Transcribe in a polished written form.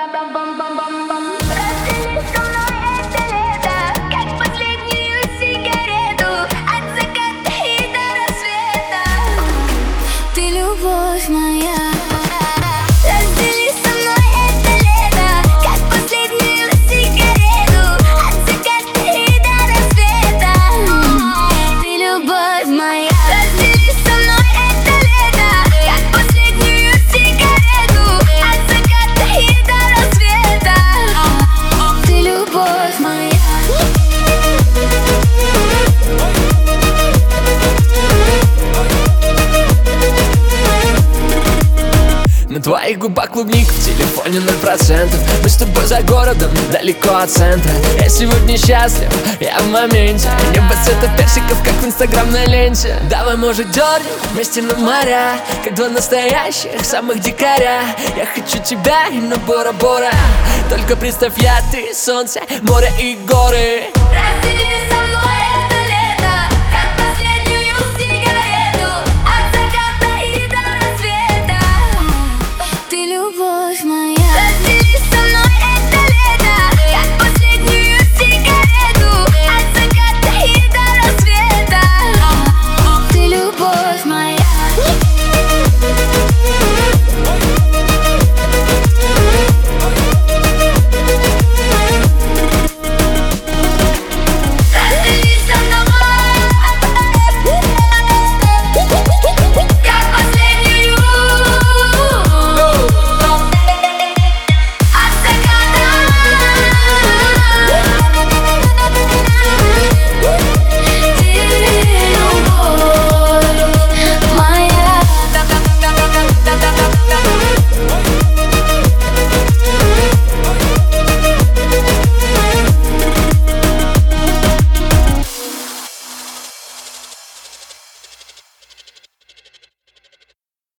Раздели со мной это лето, как последнюю сигарету, от заката и до рассвета. Ты любовь моя. Раздели со мной это лето, как последнюю сигарету, от заката и до рассвета. Ты любовь моя. Раздели со мной это лето, как последнюю сигарету, от заката и до рассвета. Ты любовь моя. На твоих губах клубник, в телефоне 0%. Мы с тобой за городом, далеко от центра. Я сегодня счастлив, я в моменте. Небо цвета персиков, как в инстаграмной ленте. Давай, может, дернем вместе на моря, как два настоящих, самых дикаря. Я хочу тебя и на Бора-Бора. Только представь, я, ты, солнце, море и горы. Раздели